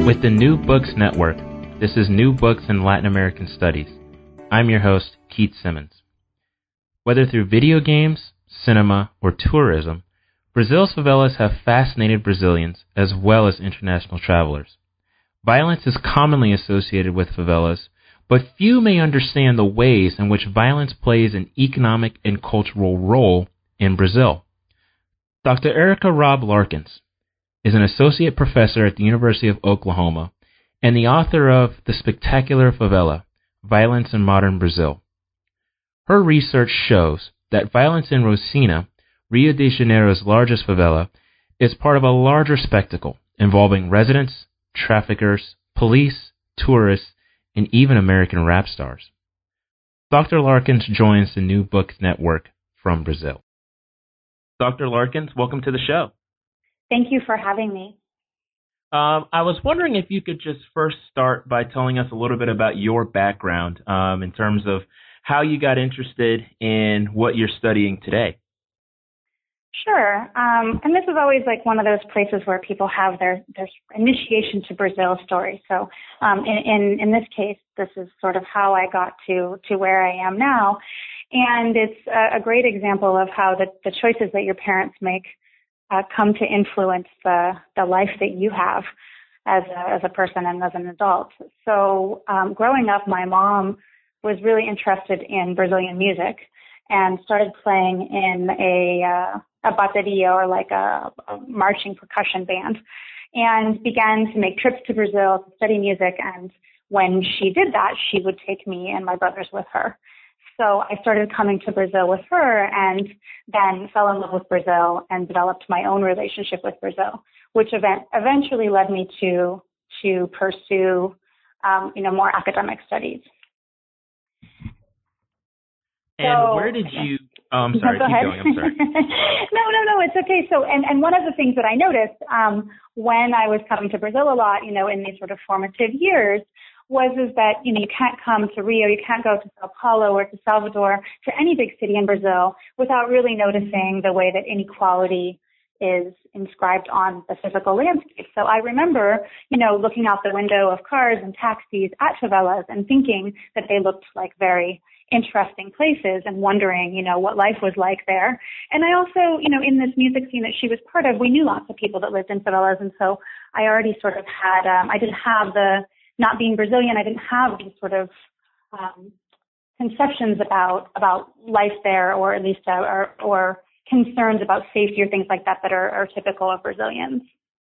With the New Books Network, this is New Books in Latin American Studies. I'm your host, Keith Simmons. Whether through video games, cinema, or tourism, Brazil's favelas have fascinated Brazilians as well as international travelers. Violence is commonly associated with favelas, but few may understand the ways in which violence plays an economic and cultural role in Brazil. Dr. Erica Robb Larkins is an associate professor at the University of Oklahoma and the author of The Spectacular Favela: Violence in Modern Brazil. Her research shows that violence in Rocinha, Rio de Janeiro's largest favela, is part of a larger spectacle involving residents, traffickers, police, tourists, and even American rap stars. Dr. Larkins joins the New Books Network from Brazil. Dr. Larkins, welcome to the show. Thank you for having me. I was wondering if you could just first start by telling us a little bit about your background in terms of how you got interested in what you're studying today. Sure. And this is always like one of those places where people have their initiation to Brazil story. So in this case, this is sort of how I got to where I am now. And it's a great example of how the choices that your parents make come to influence the life that you have as a person and as an adult. So growing up, my mom was really interested in Brazilian music and started playing in a bateria, or like a marching percussion band, and began to make trips to Brazil to study music. And when she did that, she would take me and my brothers with her. So I started coming to Brazil with her, and then fell in love with Brazil and developed my own relationship with Brazil, which eventually led me to pursue, more academic studies. And where did you? I'm sorry. Keep going. I'm sorry. No, it's okay. So, and one of the things that I noticed when I was coming to Brazil a lot, in these sort of formative years, is that, you can't come to Rio, you can't go to Sao Paulo or to Salvador, to any big city in Brazil, without really noticing the way that inequality is inscribed on the physical landscape. So I remember, looking out the window of cars and taxis at favelas and thinking that they looked like very interesting places, and wondering, what life was like there. And I also, in this music scene that she was part of, we knew lots of people that lived in favelas. And so I already sort of had, I didn't have not being Brazilian, I didn't have these sort of conceptions about life there, or at least or concerns about safety or things like that are typical of Brazilians.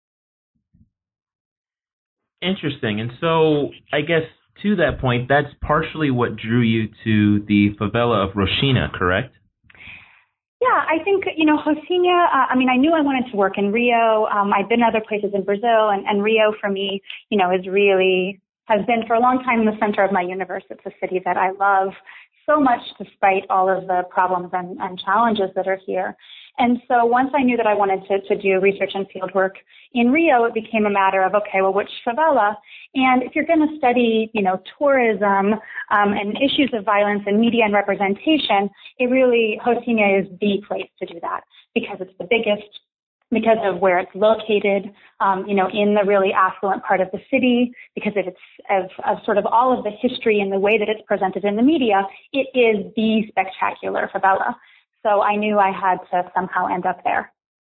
Interesting. And so I guess to that point, that's partially what drew you to the favela of Rocinha, correct? Yeah, I think, Rocinha, I knew I wanted to work in Rio. I'd been other places in Brazil, and Rio for me, has been for a long time in the center of my universe. It's a city that I love so much, despite all of the problems and challenges that are here. And so once I knew that I wanted to do research and field work in Rio, it became a matter of, okay, well, which favela? And if you're going to study, tourism and issues of violence and media and representation, Rocinha is the place to do that, because it's the biggest, because of where it's located, in the really affluent part of the city, because of sort of all of the history and the way that it's presented in the media. It is the spectacular favela. So I knew I had to somehow end up there.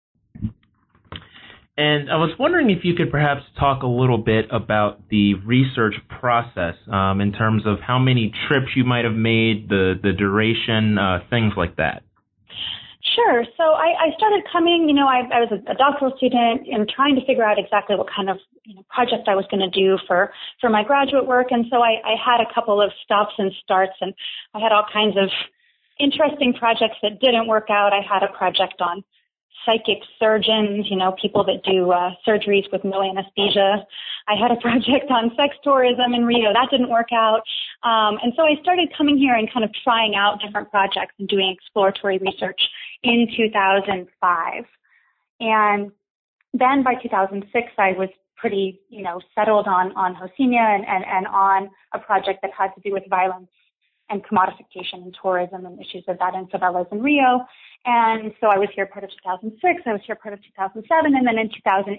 And I was wondering if you could perhaps talk a little bit about the research process in terms of how many trips you might have made, the duration, things like that. Sure. So I started coming, I was a doctoral student and trying to figure out exactly what kind of project I was going to do for my graduate work. And so I had a couple of stops and starts, and I had all kinds of interesting projects that didn't work out. I had a project on psychic surgeons, people that do surgeries with no anesthesia. I had a project on sex tourism in Rio. That didn't work out. And so I started coming here and kind of trying out different projects and doing exploratory research in 2005. And then by 2006, I was pretty, settled on Rocinha and on a project that had to do with violence and commodification and tourism and issues of that in favelas in Rio. And so I was here part of 2006, I was here part of 2007, and then in 2008,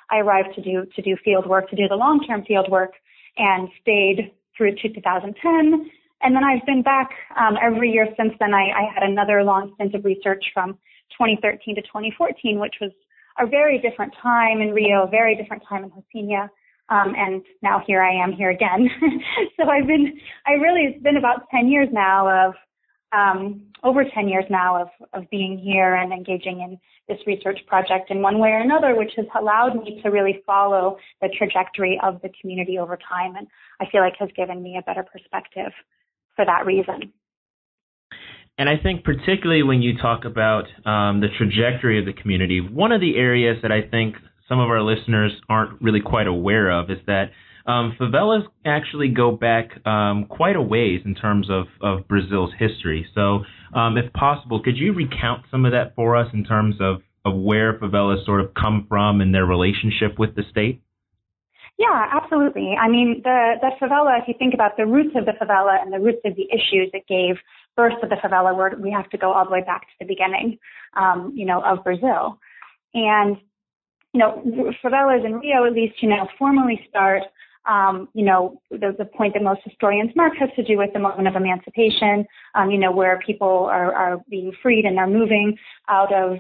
I arrived to do field work, to do the long-term field work, and stayed through to 2010. And then I've been back every year since then. I had another long stint of research from 2013 to 2014, which was a very different time in Rio, a very different time in Rocinha. And now here I am here again. So it's been about 10 years now over 10 years now of being here and engaging in this research project in one way or another, which has allowed me to really follow the trajectory of the community over time. And I feel like has given me a better perspective for that reason. And I think particularly when you talk about the trajectory of the community, one of the areas that I think some of our listeners aren't really quite aware of is that favelas actually go back quite a ways in terms of Brazil's history. So if possible, could you recount some of that for us in terms of where favelas sort of come from and their relationship with the state? Yeah, absolutely. I mean, the favela, if you think about the roots of the favela and the roots of the issues that gave birth to the favela, we have to go all the way back to the beginning, of Brazil. And, favelas in Rio, at least, formally start, the point that most historians mark has to do with the moment of emancipation, where people are being freed and they're moving out of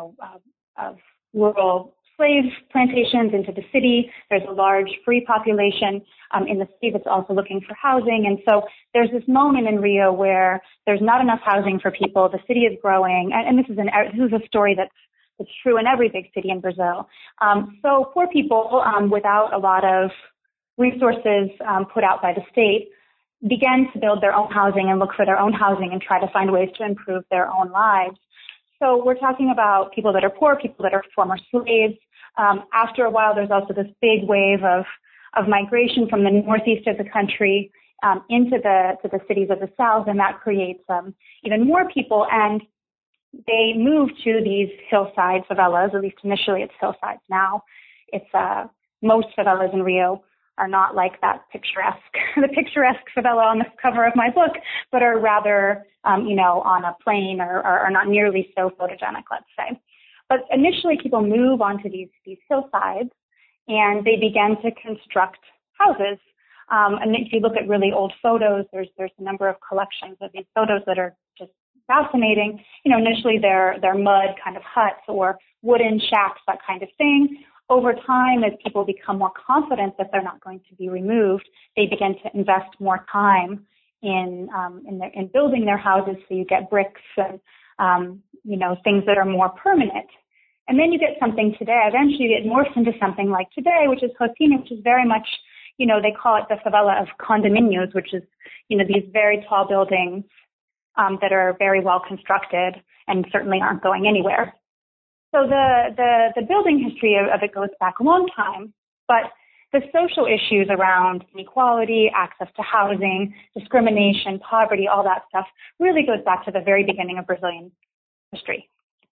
rural slave plantations into the city. There's a large free population in the city that's also looking for housing. And so there's this moment in Rio where there's not enough housing for people. The city is growing. And this is a story that's true in every big city in Brazil. So poor people without a lot of resources put out by the state began to build their own housing and look for their own housing and try to find ways to improve their own lives. So we're talking about people that are poor, people that are former slaves. After a while, there's also this big wave of migration from the northeast of the country into the cities of the south, and that creates even more people. And they move to these hillside favelas. At least initially, it's hillsides. Now, it's most favelas in Rio are not like that the picturesque favela on the cover of my book, but are rather, on a plain or not nearly so photogenic, let's say. But initially people move onto these hillsides and they begin to construct houses. And if you look at really old photos, there's a number of collections of these photos that are just fascinating. Initially they're mud kind of huts or wooden shacks, that kind of thing. Over time, as people become more confident that they're not going to be removed, they begin to invest more time in building their houses. So you get bricks and things that are more permanent. And then you get something today. Eventually, you get morphed into something like today, which is Rocinha, which is very much, they call it the favela of condominios, which is these very tall buildings that are very well constructed and certainly aren't going anywhere. So the building history of it goes back a long time, but the social issues around inequality, access to housing, discrimination, poverty, all that stuff really goes back to the very beginning of Brazilian history.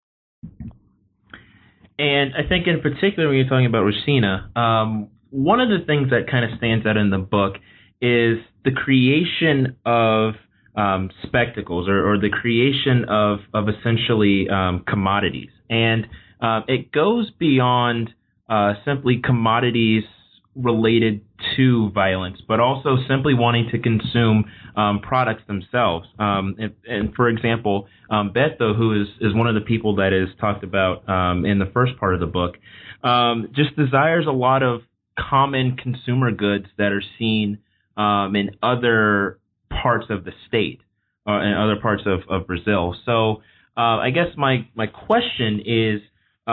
And I think in particular when you're talking about Rocinha, one of the things that kind of stands out in the book is the creation of spectacles or the creation of essentially commodities. And it goes beyond simply commodities related to violence, but also simply wanting to consume products themselves. And for example, Beto, who is one of the people that is talked about in the first part of the book, just desires a lot of common consumer goods that are seen in other parts of the state and other parts of Brazil. So I guess my question is,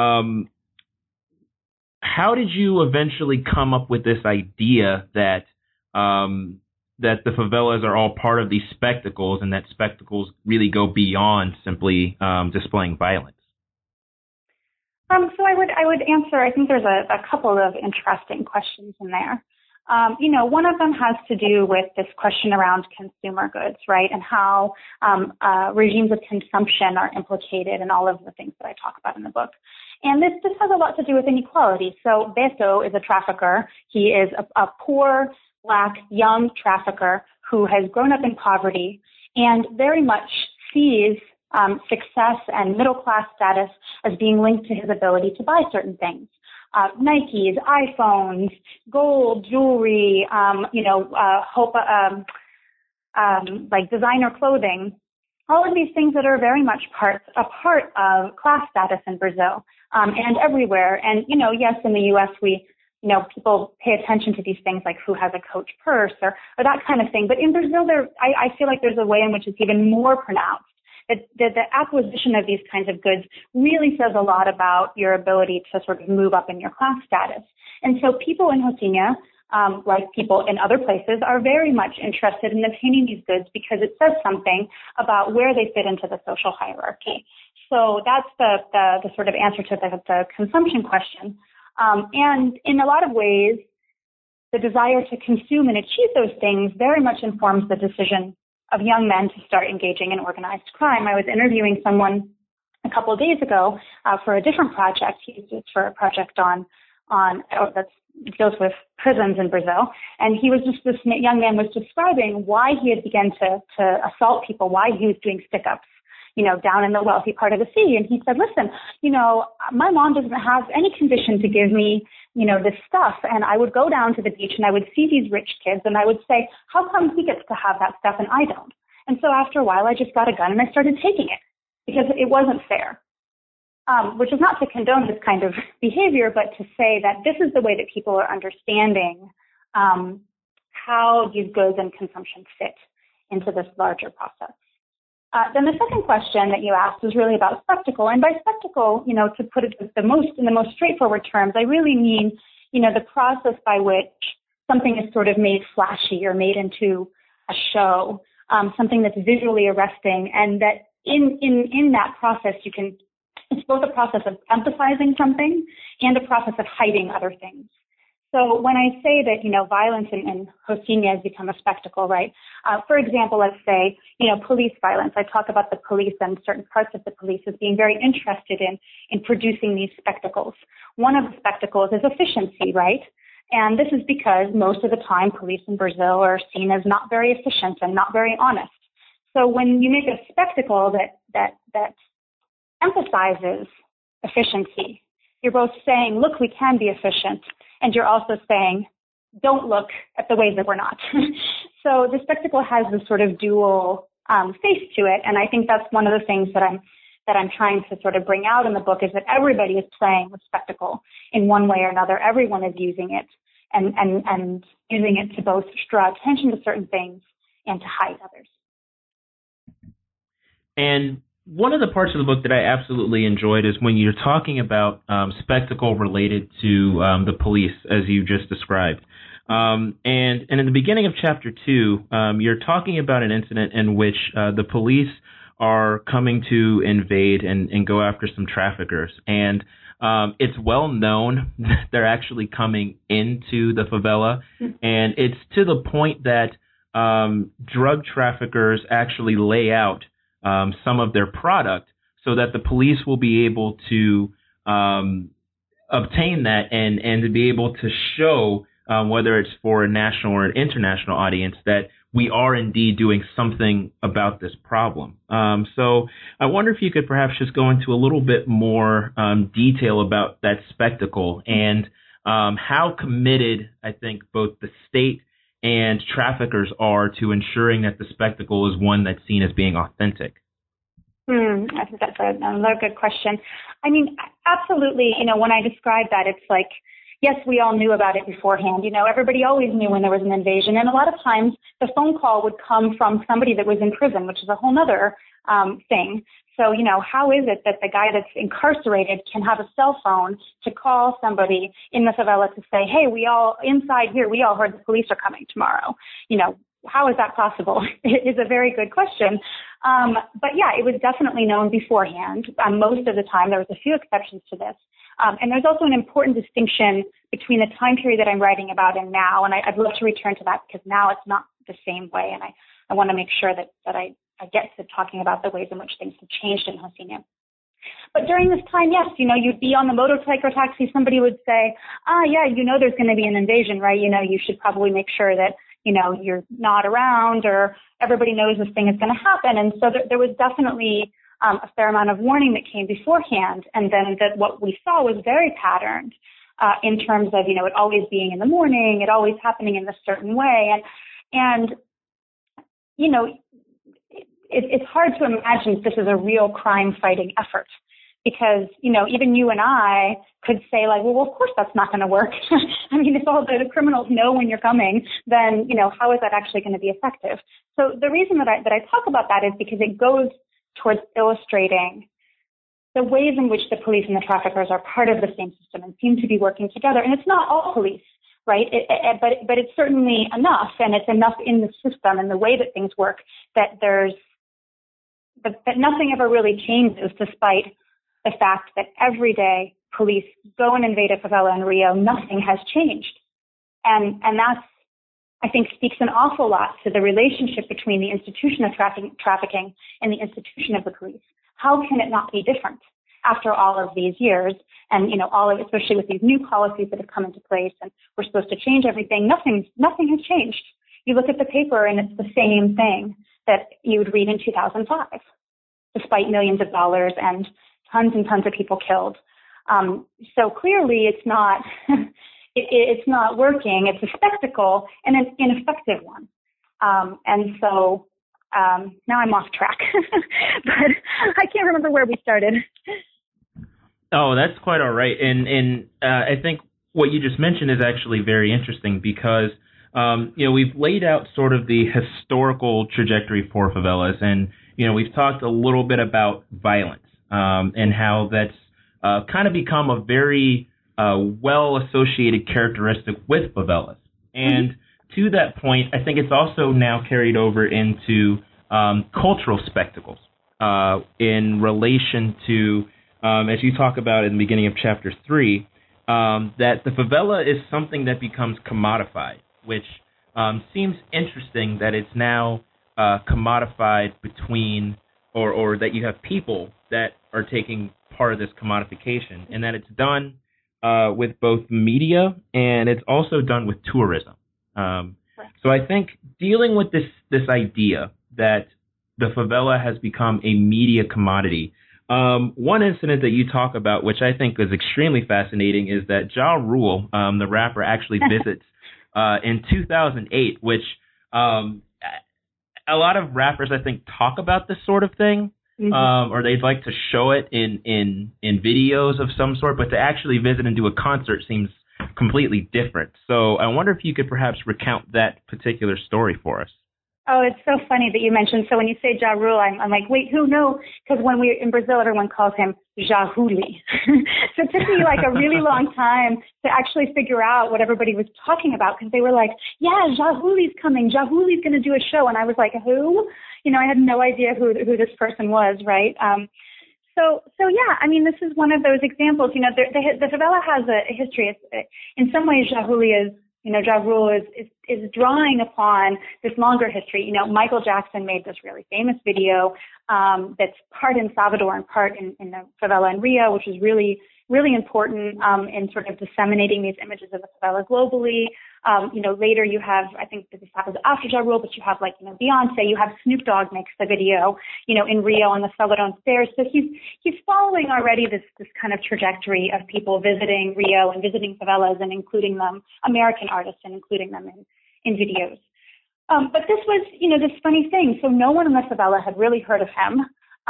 how did you eventually come up with this idea that that the favelas are all part of these spectacles and that spectacles really go beyond simply displaying violence? So I would answer, I think there's a couple of interesting questions in there. One of them has to do with this question around consumer goods, right, and how regimes of consumption are implicated in all of the things that I talk about in the book. And this has a lot to do with inequality. So Beto is a trafficker. He is a poor, Black, young trafficker who has grown up in poverty and very much sees success and middle-class status as being linked to his ability to buy certain things. Nikes, iPhones, gold, jewelry, like designer clothing, all of these things that are very much a part of class status in Brazil, and everywhere. And, yes, in the U.S. people pay attention to these things like who has a Coach purse or that kind of thing. But in Brazil, I feel like there's a way in which it's even more pronounced. The acquisition of these kinds of goods really says a lot about your ability to sort of move up in your class status. And so people in Rocinha, like people in other places, are very much interested in obtaining these goods because it says something about where they fit into the social hierarchy. So that's the sort of answer to the consumption question. And in a lot of ways, the desire to consume and achieve those things very much informs the decision of young men to start engaging in organized crime. I was interviewing someone a couple of days ago for a different project. It's for a project that deals with prisons in Brazil. And this young man was describing why he had begun to assault people, why he was doing stick-ups, down in the wealthy part of the city. And he said, listen, my mom doesn't have any condition to give me, this stuff. And I would go down to the beach and I would see these rich kids and I would say, how come he gets to have that stuff and I don't? And so after a while, I just got a gun and I started taking it because it wasn't fair. Which is not to condone this kind of behavior, but to say that this is the way that people are understanding how these goods and consumption fit into this larger process. Then the second question that you asked was really about spectacle. And by spectacle, to put it in the most straightforward terms, I really mean, the process by which something is sort of made flashy or made into a show, something that's visually arresting, and that in that process it's both a process of emphasizing something and a process of hiding other things. So when I say that, violence in Rocinha has become a spectacle, right? For example, let's say, police violence. I talk about the police and certain parts of the police as being very interested in producing these spectacles. One of the spectacles is efficiency, right? And this is because most of the time police in Brazil are seen as not very efficient and not very honest. So when you make a spectacle that emphasizes efficiency, you're both saying, look, we can be efficient, and you're also saying, don't look at the ways that we're not. So the spectacle has this sort of dual face to it, and I think that's one of the things that I'm trying to sort of bring out in the book is that everybody is playing with spectacle in one way or another. Everyone is using it and using it to both draw attention to certain things and to hide others. And one of the parts of the book that I absolutely enjoyed is when you're talking about spectacle related to the police, as you just described. And in the beginning of chapter 2, you're talking about an incident in which the police are coming to invade and go after some traffickers. And it's well known that they're actually coming into the favela. And it's to the point that drug traffickers actually lay out some of their product so that the police will be able to obtain that and to be able to show, whether it's for a national or an international audience, that we are indeed doing something about this problem. So I wonder if you could perhaps just go into a little bit more detail about that spectacle and how committed I think both the state and traffickers are to ensuring that the spectacle is one that's seen as being authentic? I think that's another good question. I mean, absolutely, when I describe that, it's like, yes, we all knew about it beforehand. Everybody always knew when there was an invasion. And a lot of times the phone call would come from somebody that was in prison, which is a whole other thing. So, how is it that the guy that's incarcerated can have a cell phone to call somebody in the favela to say, hey, we all heard the police are coming tomorrow. How is that possible? It is a very good question. But yeah, it was definitely known beforehand. Most of the time, there was a few exceptions to this. And there's also an important distinction between the time period that I'm writing about and now. And I'd love to return to that because now it's not the same way. And I want to make sure that I get to talking about the ways in which things have changed in Rocinha. But during this time, yes, you'd be on the motorcycle taxi. Somebody would say, there's going to be an invasion, right? You should probably make sure that, you're not around or everybody knows this thing is going to happen. And so there was definitely a fair amount of warning that came beforehand. And then what we saw was very patterned. in terms of, it always being in the morning, it always happening in this certain way. And it's hard to imagine this is a real crime fighting effort. Because, even you and I could say like, well, of course that's not going to work. I mean, if all the criminals know when you're coming, then, how is that actually going to be effective? So the reason that I talk about that is because it goes towards illustrating the ways in which the police and the traffickers are part of the same system and seem to be working together. And it's not all police, right? But it's certainly enough, and it's enough in the system and the way that things work that that nothing ever really changes despite the fact that every day police go and invade a favela in Rio, nothing has changed. And that's, I think, speaks an awful lot to the relationship between the institution of trafficking and the institution of the police. How can it not be different after all of these years? And, especially with these new policies that have come into place and we're supposed to change everything, nothing has changed. You look at the paper and it's the same thing that you would read in 2005, despite millions of dollars and tons and tons of people killed. So clearly it's not, it's not working. It's a spectacle and an ineffective one. And so now I'm off track, but I can't remember where we started. Oh, that's quite all right. And I think what you just mentioned is actually very interesting because, we've laid out sort of the historical trajectory for favelas, and, we've talked a little bit about violence. And how that's kind of become a very well-associated characteristic with favelas. And to that point, I think it's also now carried over into cultural spectacles in relation to, as you talk about in the beginning of Chapter 3, that the favela is something that becomes commodified, which seems interesting that it's now commodified between or that you have people that are taking part of this commodification, and that it's done with both media and it's also done with tourism. So I think dealing with this idea that the favela has become a media commodity, one incident that you talk about, which I think is extremely fascinating, is that Ja Rule, the rapper, actually visits in 2008, which a lot of rappers, I think, talk about this sort of thing, or they'd like to show it in videos of some sort, but to actually visit and do a concert seems completely different. So I wonder if you could perhaps recount that particular story for us. Oh, it's so funny that you mentioned. So when you say Ja Rule, I'm like, wait, who? No, because when we're in Brazil, everyone calls him Ja Rule. So it took me like a really long time to actually figure out what everybody was talking about, because they were like, yeah, Ja Rule's coming. Ja Rule's going to do a show. And I was like, who? I had no idea who this person was, right? So yeah, I mean, this is one of those examples. The favela has a history. In some ways, Ja Rule is drawing upon this longer history. Michael Jackson made this really famous video that's part in Salvador and part in the favela in Rio, which is really, really important in sort of disseminating these images of the favela globally. Later you have, I think this happens after Ja Rule, but you have Beyonce, you have Snoop Dogg makes the video, in Rio on the Salvador stairs. So he's following already this kind of trajectory of people visiting Rio and visiting favelas and including them, American artists, and including them in videos. But this was, this funny thing. So no one in the favela had really heard of him.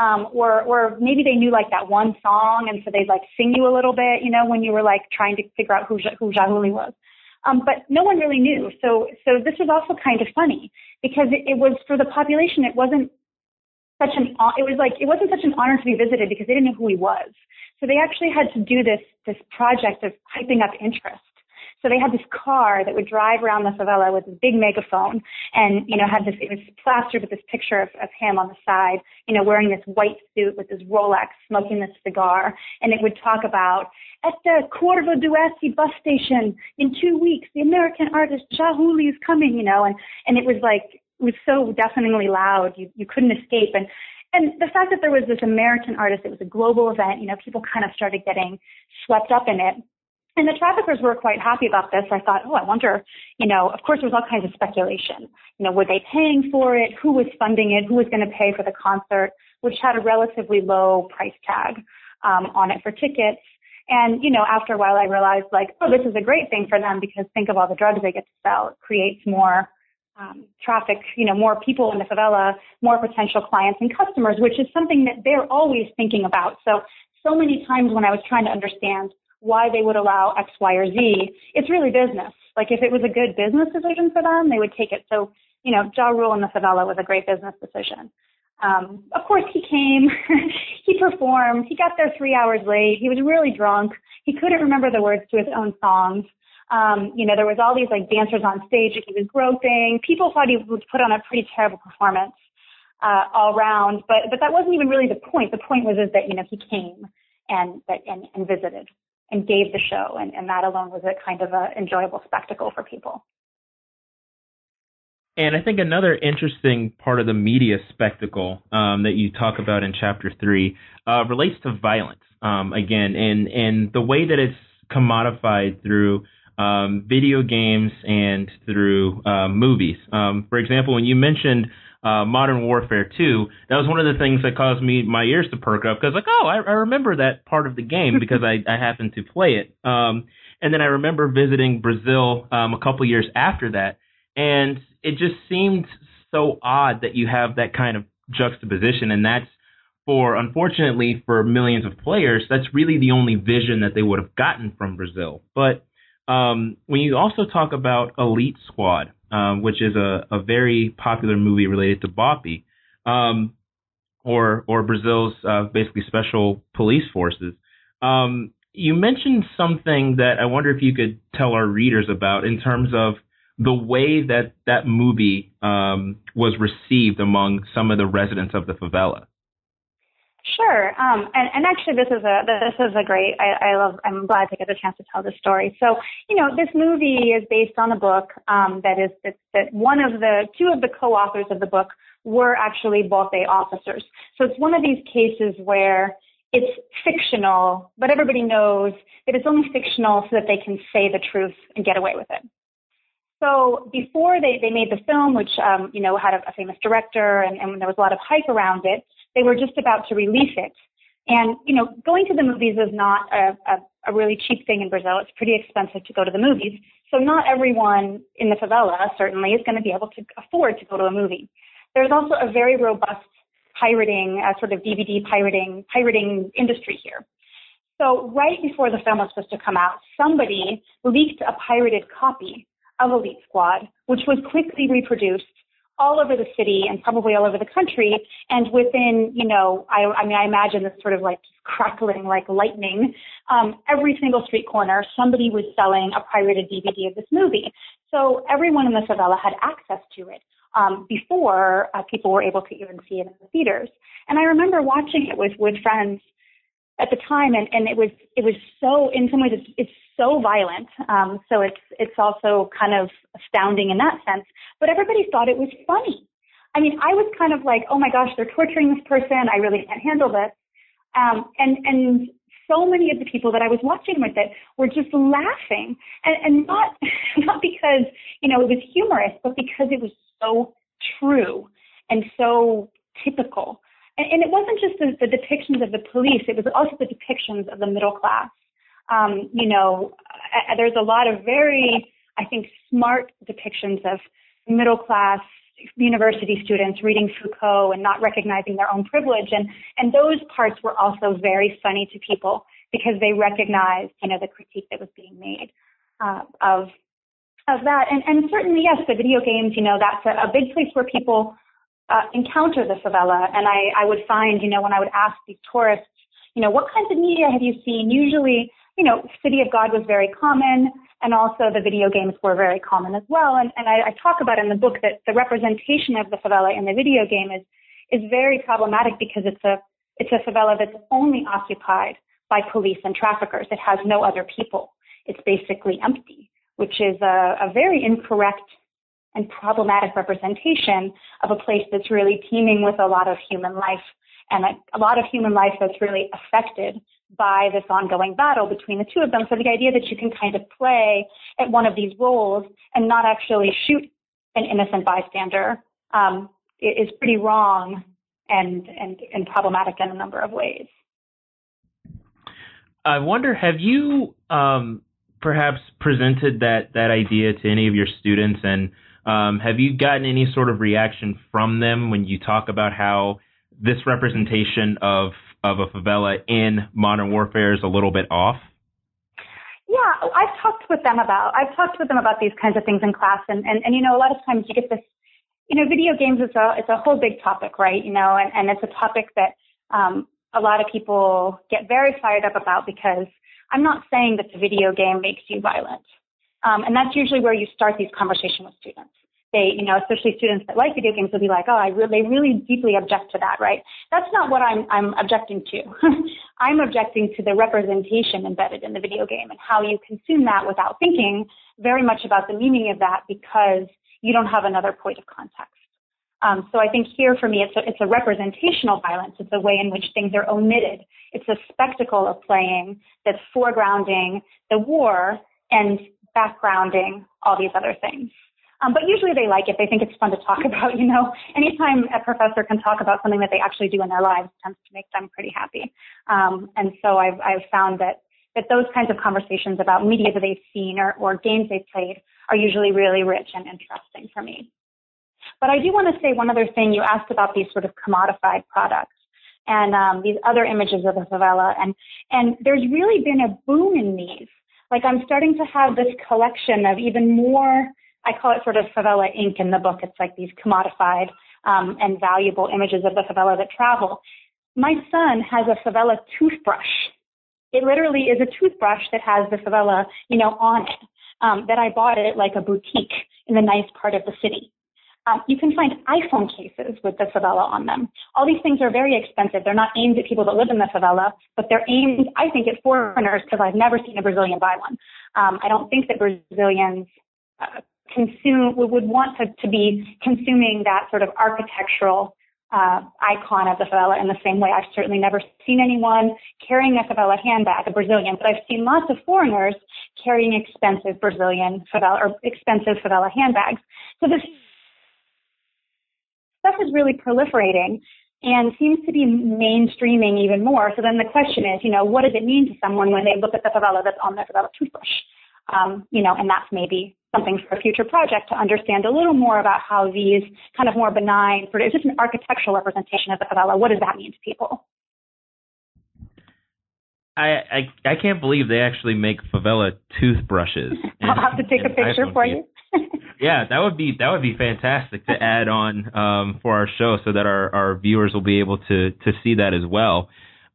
Or maybe they knew like that one song, and so they'd like sing you a little bit, when you were like trying to figure out who Ja Rule was. But no one really knew. So this was also kind of funny because it was, for the population, it wasn't such an honor to be visited because they didn't know who he was. So they actually had to do this project of hyping up interest. So they had this car that would drive around the favela with this big megaphone and, it was plastered with this picture of him on the side, wearing this white suit with his Rolex, smoking this cigar. And it would talk about, at the Corvo d'Oeste bus station in 2 weeks, the American artist Ja Rule is coming, and it was so deafeningly loud, you couldn't escape. And the fact that there was this American artist, it was a global event, people kind of started getting swept up in it. And the traffickers were quite happy about this. I thought, I wonder, of course there was all kinds of speculation. Were they paying for it? Who was funding it? Who was going to pay for the concert, which had a relatively low price tag on it for tickets? And, after a while I realized like, oh, this is a great thing for them because think of all the drugs they get to sell. It creates more traffic, more people in the favela, more potential clients and customers, which is something that they're always thinking about. So many times when I was trying to understand why they would allow X, Y, or Z, it's really business. Like if it was a good business decision for them, they would take it. So, Ja Rule in the favela was a great business decision. Of course, he came, he performed, he got there 3 hours late. He was really drunk. He couldn't remember the words to his own songs. There was all these like dancers on stage that he was groping. People thought he would put on a pretty terrible performance, all round, but that wasn't even really the point. The point was that, he came and visited and gave the show. And that alone was a kind of a enjoyable spectacle for people. And I think another interesting part of the media spectacle that you talk about in Chapter 3 relates to violence, again, and the way that it's commodified through video games and through movies. For example, when you mentioned Modern Warfare 2, that was one of the things that caused my ears to perk up because, I remember that part of the game because I happened to play it. And then I remember visiting Brazil a couple years after that, and it just seemed so odd that you have that kind of juxtaposition, and that's unfortunately for millions of players, that's really the only vision that they would have gotten from Brazil. But when you also talk about Elite Squad, which is a very popular movie related to BOPE, or Brazil's basically special police forces, you mentioned something that I wonder if you could tell our readers about in terms of the way that movie was received among some of the residents of the favela. Sure. And actually this is a great, I'm glad to get the chance to tell this story. So, this movie is based on a book, that two of the co-authors of the book were actually BOPE officers. So it's one of these cases where it's fictional, but everybody knows that it's only fictional so that they can say the truth and get away with it. So before they made the film, which, had a famous director and there was a lot of hype around it, they were just about to release it. And, going to the movies is not a really cheap thing in Brazil. It's pretty expensive to go to the movies. So not everyone in the favela certainly is going to be able to afford to go to a movie. There's also a very robust pirating, sort of DVD pirating industry here. So right before the film was supposed to come out, somebody leaked a pirated copy of Elite Squad, which was quickly reproduced all over the city and probably all over the country. And within, I imagine this sort of like crackling like lightning, every single street corner, somebody was selling a pirated DVD of this movie. So everyone in the favela had access to it before people were able to even see it in the theaters. And I remember watching it with friends at the time, and it was so, in some ways it's so violent. So it's also kind of astounding in that sense. But everybody thought it was funny. I mean, I was kind of like, oh my gosh, they're torturing this person. I really can't handle this. And so many of the people that I was watching with it were just laughing, and not because it was humorous, but because it was so true and so typical. And it wasn't just the depictions of the police, it was also the depictions of the middle class. There's a lot of very, I think, smart depictions of middle class university students reading Foucault and not recognizing their own privilege. And those parts were also very funny to people because they recognized, the critique that was being made of that. And certainly, yes, the video games, that's a big place where people encounter the favela. And I would find, when I would ask these tourists, what kinds of media have you seen? Usually, City of God was very common, and also the video games were very common as well. And I talk about in the book that the representation of the favela in the video game is very problematic because it's a favela that's only occupied by police and traffickers. It has no other people. It's basically empty, which is a very incorrect and problematic representation of a place that's really teeming with a lot of human life, and a lot of human life that's really affected by this ongoing battle between the two of them. So the idea that you can kind of play at one of these roles and not actually shoot an innocent bystander is pretty wrong and problematic in a number of ways. I wonder, have you perhaps presented that idea to any of your students, and have you gotten any sort of reaction from them when you talk about how this representation of a favela in Modern Warfare is a little bit off? Yeah, I've talked with them about these kinds of things in class, and you know, a lot of times you get this, you know, video games is a whole big topic, right? You know, and it's a topic that a lot of people get very fired up about, because I'm not saying that the video game makes you violent, and that's usually where you start these conversations with students. They, you know, especially students that like video games will be like, oh, they really deeply object to that, right? That's not what I'm objecting to. I'm objecting to the representation embedded in the video game and how you consume that without thinking very much about the meaning of that, because you don't have another point of context. So I think here for me, it's a representational violence. It's a way in which things are omitted. It's a spectacle of playing that's foregrounding the war and backgrounding all these other things. But usually they like it. They think it's fun to talk about, you know. Anytime a professor can talk about something that they actually do in their lives, it tends to make them pretty happy. And so I've found that those kinds of conversations about media that they've seen or games they've played are usually really rich and interesting for me. But I do want to say one other thing. You asked about these sort of commodified products and these other images of the favela. And there's really been a boom in these. Like, I'm starting to have this collection of even more, I call it sort of favela ink in the book. It's like these commodified and valuable images of the favela that travel. My son has a favela toothbrush. It literally is a toothbrush that has the favela, you know, on it, that I bought at like a boutique in the nice part of the city. You can find iPhone cases with the favela on them. All these things are very expensive. They're not aimed at people that live in the favela, but they're aimed, I think, at foreigners, because I've never seen a Brazilian buy one. I don't think that Brazilians would want to be consuming that sort of architectural icon of the favela in the same way. I've certainly never seen anyone carrying a favela handbag, a Brazilian, but I've seen lots of foreigners carrying expensive Brazilian favela or expensive favela handbags. So this stuff is really proliferating and seems to be mainstreaming even more. So then the question is, you know, what does it mean to someone when they look at the favela that's on their favela toothbrush? You know, and that's maybe something for a future project, to understand a little more about how these kind of more benign, sort of, it's just an architectural representation of the favela. What does that mean to people? I can't believe they actually make favela toothbrushes. I'll have to take a picture for you. Yeah, that would be fantastic to add on for our show, so that our viewers will be able to see that as well.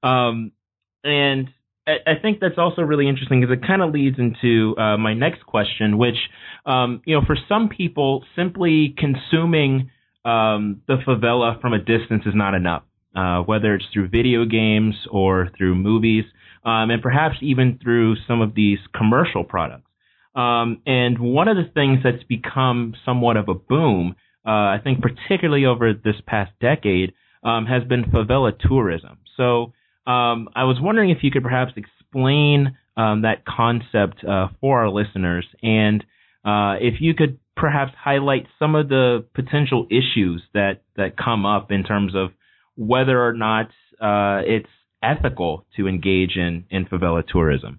And I think that's also really interesting, because it kind of leads into my next question, which, you know, for some people, simply consuming the favela from a distance is not enough, whether it's through video games or through movies, and perhaps even through some of these commercial products. And one of the things that's become somewhat of a boom, I think particularly over this past decade, has been favela tourism. So I was wondering if you could perhaps explain that concept for our listeners, and if you could perhaps highlight some of the potential issues that come up in terms of whether or not it's ethical to engage in favela tourism.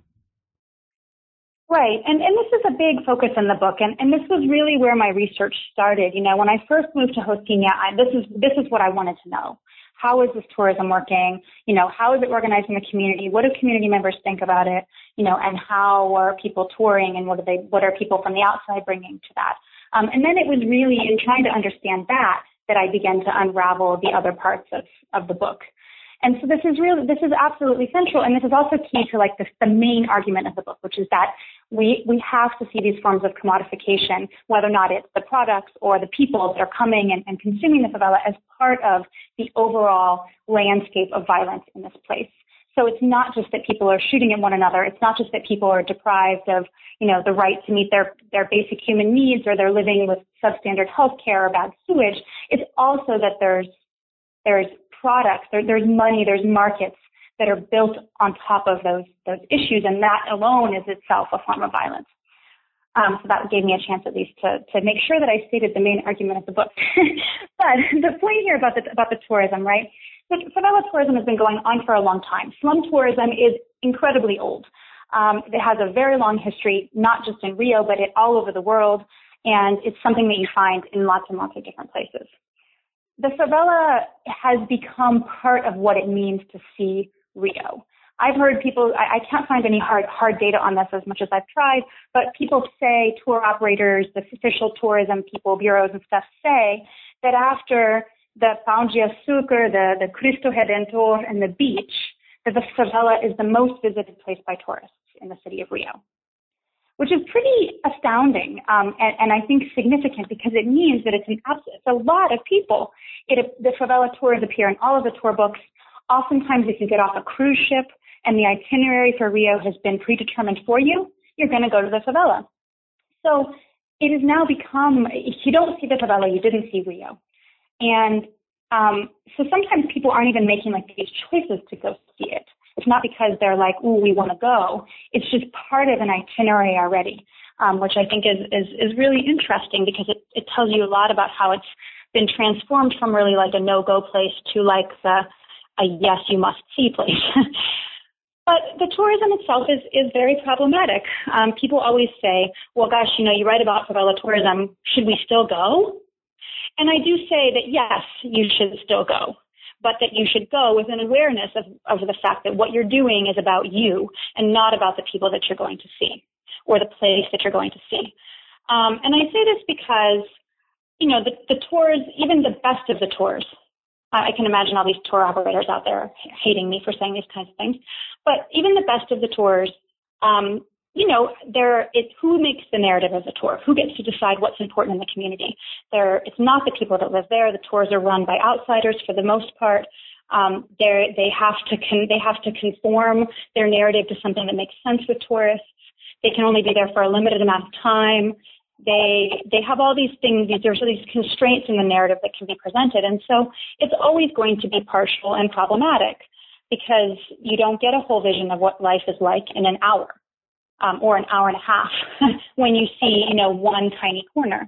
Right, and this is a big focus in the book, and this was really where my research started. You know, when I first moved to Hostinha, this is what I wanted to know. How is this tourism working? You know, how is it organized in the community? What do community members think about it? You know, and how are people touring, and what are people from the outside bringing to that? And then it was really in trying to understand that I began to unravel the other parts of the book. And so this is absolutely central, and this is also key to like the main argument of the book, which is that we have to see these forms of commodification, whether or not it's the products or the people that are coming and consuming the favela, as part of the overall landscape of violence in this place. So it's not just that people are shooting at one another. It's not just that people are deprived of, you know, the right to meet their basic human needs, or they're living with substandard health care or bad sewage. It's also that there's products, there's money, there's markets that are built on top of those issues, and that alone is itself a form of violence. So that gave me a chance at least to make sure that I stated the main argument of the book. But the point here about the tourism, right? But favela tourism has been going on for a long time. Slum tourism is incredibly old. It has a very long history, not just in Rio, but all over the world, and it's something that you find in lots and lots of different places. The favela has become part of what it means to see Rio. I've heard people, I can't find any hard data on this as much as I've tried, but people say, tour operators, the official tourism people, bureaus and stuff say that after the Pão de Açúcar, the Cristo Redentor, and the beach, that the favela is the most visited place by tourists in the city of Rio, which is pretty astounding and I think significant because it means that it's a lot of people. The favela tours appear in all of the tour books. Oftentimes, if you get off a cruise ship and the itinerary for Rio has been predetermined for you, you're going to go to the favela. So it has now become, if you don't see the favela, you didn't see Rio. And so sometimes people aren't even making like these choices to go see it. It's not because they're like, ooh, we want to go. It's just part of an itinerary already, which I think is really interesting because it tells you a lot about how it's been transformed from really like a no-go place to like a yes, you must see place. But the tourism itself is very problematic. People always say, well, gosh, you write about favela tourism. Should we still go? And I do say that, yes, you should still go, but that you should go with an awareness of the fact that what you're doing is about you and not about the people that you're going to see or the place that you're going to see. And I say this because, the tours, even the best of the tours, I can imagine all these tour operators out there hating me for saying these kinds of things. But even the best of the tours, it's who makes the narrative of the tour, who gets to decide what's important in the community. It's not the people that live there. The tours are run by outsiders for the most part. They have to conform their narrative to something that makes sense with tourists. They can only be there for a limited amount of time. They have all these things, there's these constraints in the narrative that can be presented. And so it's always going to be partial and problematic because you don't get a whole vision of what life is like in an hour or an hour and a half when you see, one tiny corner.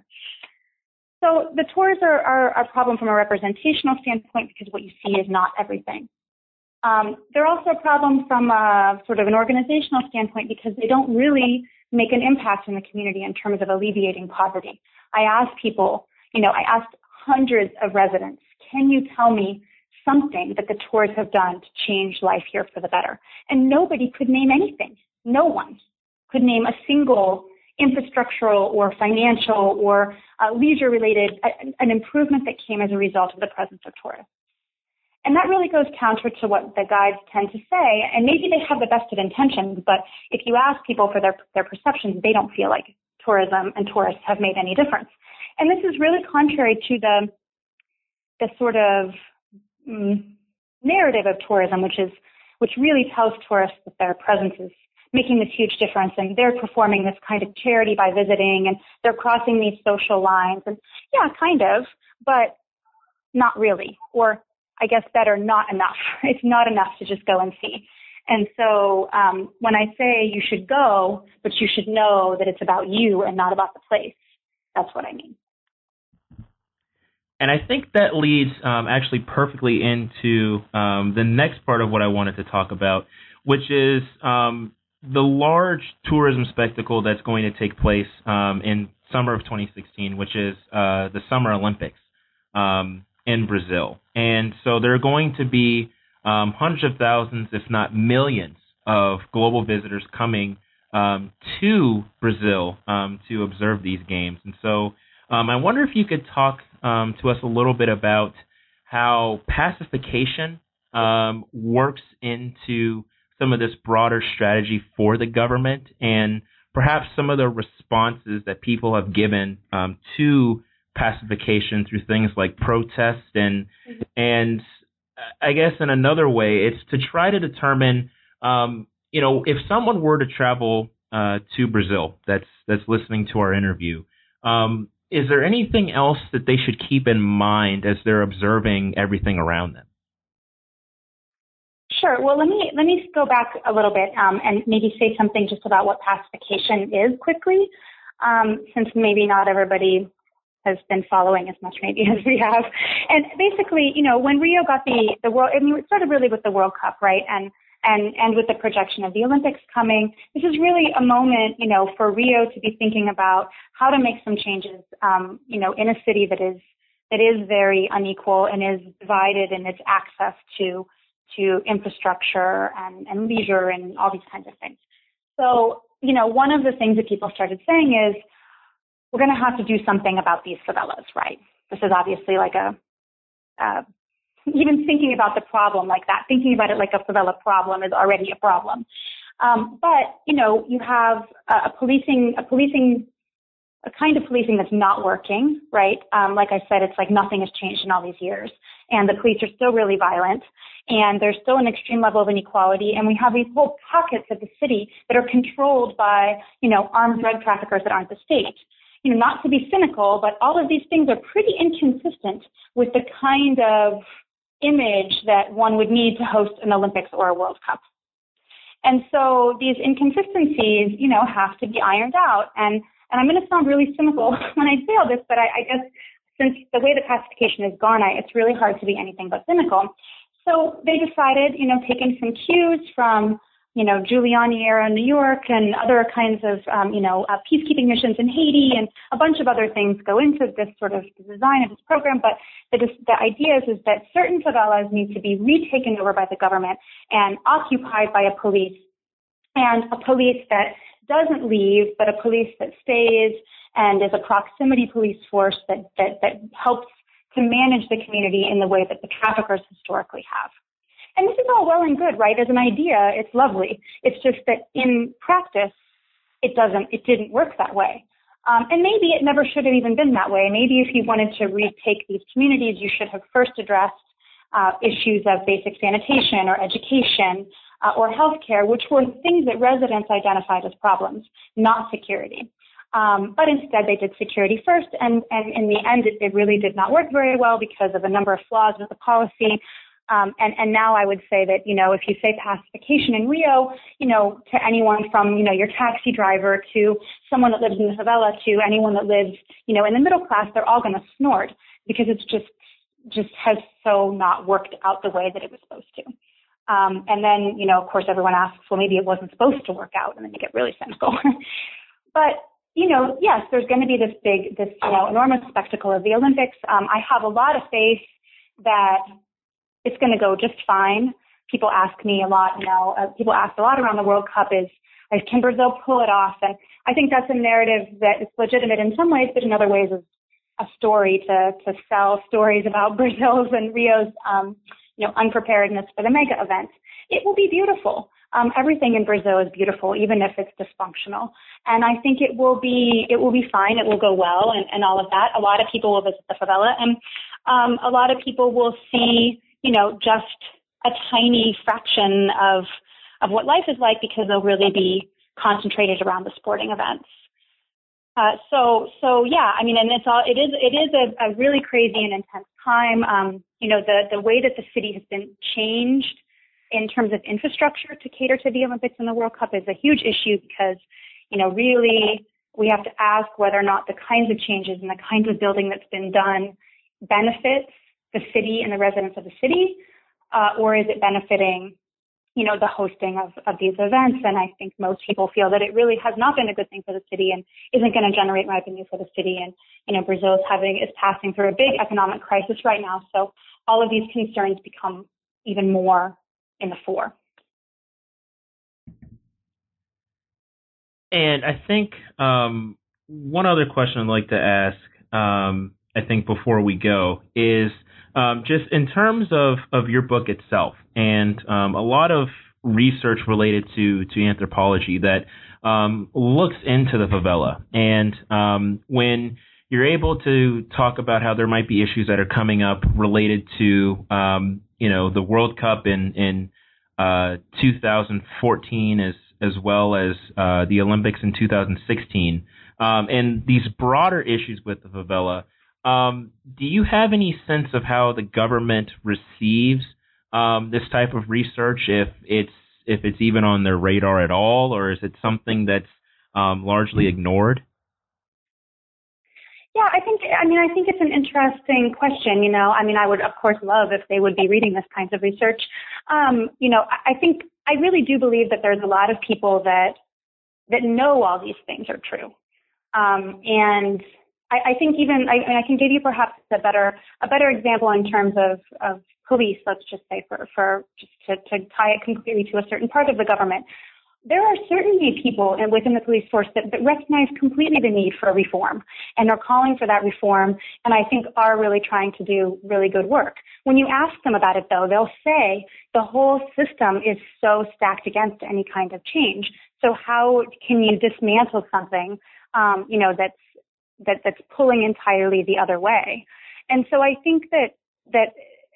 So the tours are a problem from a representational standpoint because what you see is not everything. They're also a problem from a sort of an organizational standpoint because they don't really make an impact in the community in terms of alleviating poverty. I asked people, I asked hundreds of residents, can you tell me something that the tours have done to change life here for the better? And nobody could name anything. No one could name a single infrastructural or financial or leisure-related, an improvement that came as a result of the presence of tourists. And that really goes counter to what the guides tend to say. And maybe they have the best of intentions, but if you ask people for their perceptions, they don't feel like tourism and tourists have made any difference. And this is really contrary to the sort of narrative of tourism, which really tells tourists that their presence is making this huge difference and they're performing this kind of charity by visiting and they're crossing these social lines. And yeah, kind of, but not really. Or I guess better, not enough. It's not enough to just go and see. And so when I say you should go, but you should know that it's about you and not about the place, that's what I mean. And I think that leads actually perfectly into the next part of what I wanted to talk about, which is the large tourism spectacle that's going to take place in summer of 2016, which is the Summer Olympics in Brazil. And so there are going to be hundreds of thousands, if not millions, of global visitors coming to Brazil to observe these games. And so I wonder if you could talk to us a little bit about how pacification works into some of this broader strategy for the government and perhaps some of the responses that people have given to pacification through things like protest and I guess in another way, it's to try to determine, if someone were to travel to Brazil that's listening to our interview, is there anything else that they should keep in mind as they're observing everything around them? Sure. Well, let me go back a little bit and maybe say something just about what pacification is quickly, since maybe not everybody has been following as much maybe as we have. And basically, when Rio got the world, it started really with the World Cup, right? And with the projection of the Olympics coming, this is really a moment, for Rio to be thinking about how to make some changes, in a city that is very unequal and is divided in its access to infrastructure and leisure and all these kinds of things. So, one of the things that people started saying is, we're going to have to do something about these favelas, right? This is obviously like even thinking about the problem like that, thinking about it like a favela problem is already a problem. But, you have a kind of policing that's not working, right? Like I said, it's like nothing has changed in all these years. And the police are still really violent. And there's still an extreme level of inequality. And we have these whole pockets of the city that are controlled by, armed drug traffickers that aren't the state. Not to be cynical, but all of these things are pretty inconsistent with the kind of image that one would need to host an Olympics or a World Cup. And so these inconsistencies, have to be ironed out. And I'm going to sound really cynical when I say all this, but I guess since the way the classification has gone, it's really hard to be anything but cynical. So they decided, taking some cues from, Giuliani era New York and other kinds of, peacekeeping missions in Haiti and a bunch of other things go into this sort of design of this program. But the idea is that certain favelas need to be retaken over by the government and occupied by a police, and a police that doesn't leave, but a police that stays and is a proximity police force that helps to manage the community in the way that the traffickers historically have. And this is all well and good, right? As an idea, it's lovely. It's just that in practice, it didn't work that way. And maybe it never should have even been that way. Maybe if you wanted to retake these communities, you should have first addressed issues of basic sanitation or education or healthcare, which were things that residents identified as problems, not security. But instead, they did security first, and in the end, it really did not work very well because of a number of flaws with the policy. And now I would say that, if you say pacification in Rio, to anyone from, your taxi driver to someone that lives in the favela to anyone that lives, in the middle class, they're all going to snort because it's just has so not worked out the way that it was supposed to. And then, of course, everyone asks, well, maybe it wasn't supposed to work out, and then you get really cynical. But, yes, there's going to be this enormous spectacle of the Olympics. I have a lot of faith that it's going to go just fine. People ask me a lot, people ask a lot around the World Cup can Brazil pull it off? And I think that's a narrative that is legitimate in some ways, but in other ways is a story to sell stories about Brazil's and Rio's, unpreparedness for the mega event. It will be beautiful. Everything in Brazil is beautiful, even if it's dysfunctional. And I think it will be fine. It will go well and all of that. A lot of people will visit the favela, and a lot of people will see, just a tiny fraction of what life is like because they'll really be concentrated around the sporting events. So yeah, I mean, and it is a really crazy and intense time. The way that the city has been changed in terms of infrastructure to cater to the Olympics and the World Cup is a huge issue because, really we have to ask whether or not the kinds of changes and the kinds of building that's been done benefits the city and the residents of the city, or is it benefiting, the hosting of these events? And I think most people feel that it really has not been a good thing for the city and isn't going to generate revenue for the city. And, Brazil is passing through a big economic crisis right now. So all of these concerns become even more in the fore. And I think one other question I'd like to ask, I think before we go, is just in terms of your book itself and a lot of research related to anthropology that looks into the favela. And when you're able to talk about how there might be issues that are coming up related to, the World Cup in 2014 as well as the Olympics in 2016, and these broader issues with the favela, do you have any sense of how the government receives this type of research, if it's even on their radar at all, or is it something that's largely ignored? Yeah, I think it's an interesting question. I would, of course, love if they would be reading this kinds of research. I really do believe that there's a lot of people that know all these things are true. And I think I can give you perhaps a better example in terms of police, let's just say, for just to tie it completely to a certain part of the government. There are certainly people within the police force that recognize completely the need for reform and are calling for that reform, and I think are really trying to do really good work. When you ask them about it, though, they'll say the whole system is so stacked against any kind of change. So how can you dismantle something, that's pulling entirely the other way? And so I think that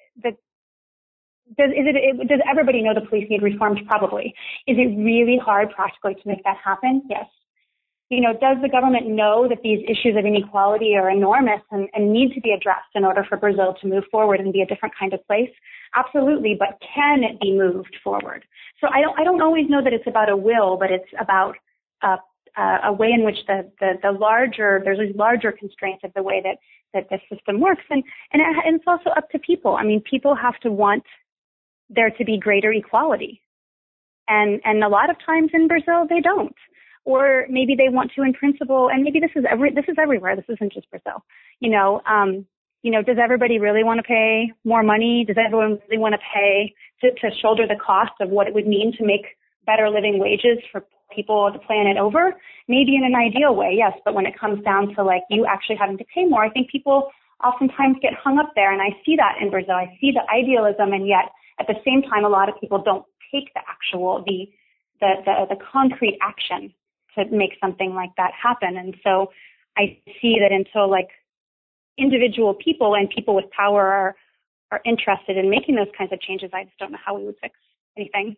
does everybody know the police need reforms? Probably. Is it really hard practically to make that happen? Yes. Does the government know that these issues of inequality are enormous and need to be addressed in order for Brazil to move forward and be a different kind of place? Absolutely. But can it be moved forward? So I don't always know that it's about a will, but it's about a way in which there's these larger constraints of the way that the system works. And it's also up to people. People have to want there to be greater equality. And a lot of times in Brazil, they don't. Or maybe they want to in principle, and maybe this is everywhere. This isn't just Brazil. Does everybody really want to pay more money? Does everyone really want to pay to shoulder the cost of what it would mean to make better living wages for people the planet over? Maybe in an ideal way, yes. But when it comes down to you actually having to pay more, I think people oftentimes get hung up there. And I see that in Brazil. I see the idealism, and yet at the same time, a lot of people don't take the actual, the concrete action to make something like that happen. And so I see that until individual people and people with power are interested in making those kinds of changes, I just don't know how we would fix anything.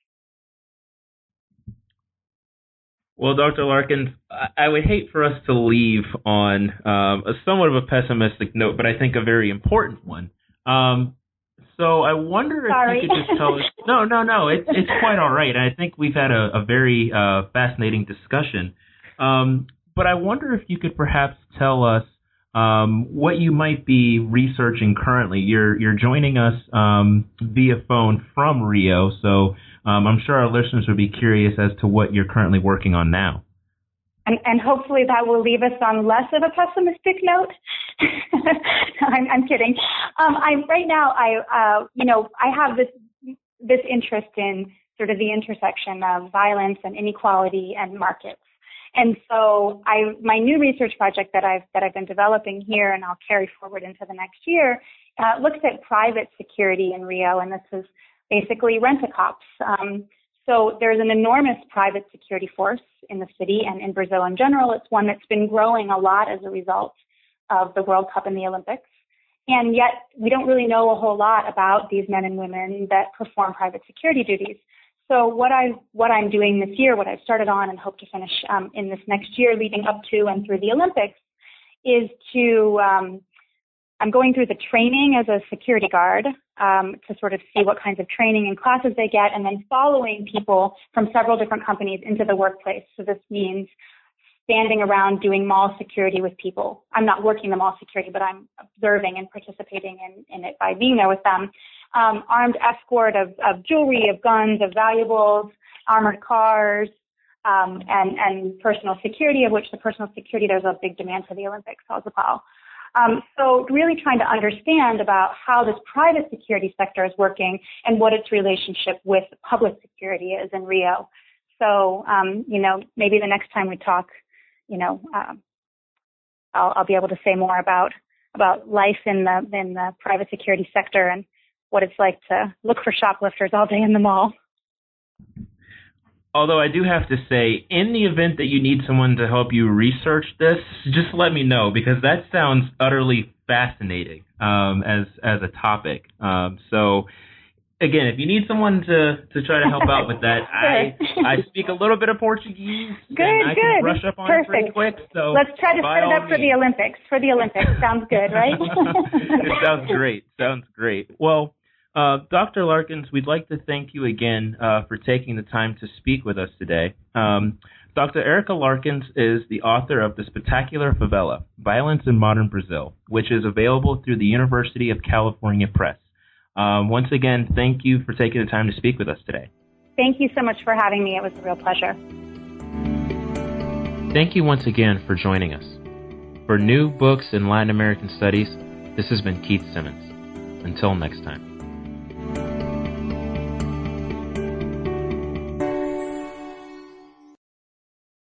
Well, Dr. Larkins, I would hate for us to leave on a somewhat of a pessimistic note, but I think a very important one. So I wonder if you could just tell us. No, it's quite all right. I think we've had a very fascinating discussion. But I wonder if you could perhaps tell us what you might be researching currently. You're joining us via phone from Rio, so I'm sure our listeners would be curious as to what you're currently working on now. And hopefully that will leave us on less of a pessimistic note. I'm kidding. Right now I have this interest in sort of the intersection of violence and inequality and markets. And so my new research project that I've been developing here, and I'll carry forward into the next year, looks at private security in Rio, and this is basically rent-a-cops. So there's an enormous private security force in the city and in Brazil in general. It's one that's been growing a lot as a result of the World Cup and the Olympics. And yet we don't really know a whole lot about these men and women that perform private security duties. So what I'm doing this year, what I've started on and hope to finish in this next year leading up to and through the Olympics, is to I'm going through the training as a security guard to sort of see what kinds of training and classes they get, and then following people from several different companies into the workplace. So this means standing around doing mall security with people. I'm not working the mall security, but I'm observing and participating in it by being there with them. Armed escort of jewelry, of guns, of valuables, armored cars, and personal security, of which the personal security, there's a big demand for the Olympics as well. So really trying to understand about how this private security sector is working and what its relationship with public security is in Rio. So, maybe the next time we talk, I'll be able to say more about life in the private security sector and what it's like to look for shoplifters all day in the mall. Although I do have to say, in the event that you need someone to help you research this, just let me know, because that sounds utterly fascinating as a topic. So, again, if you need someone to try to help out with that, I speak a little bit of Portuguese. And I can brush up on it pretty quick. So let's try to set it up for the Olympics. Sounds good, right? It sounds great. Well, Dr. Larkins, we'd like to thank you again for taking the time to speak with us today. Dr. Erica Larkins is the author of The Spectacular Favela, Violence in Modern Brazil, which is available through the University of California Press. Once again, thank you for taking the time to speak with us today. Thank you so much for having me. It was a real pleasure. Thank you once again for joining us. For New Books in Latin American Studies, this has been Keith Simmons. Until next time.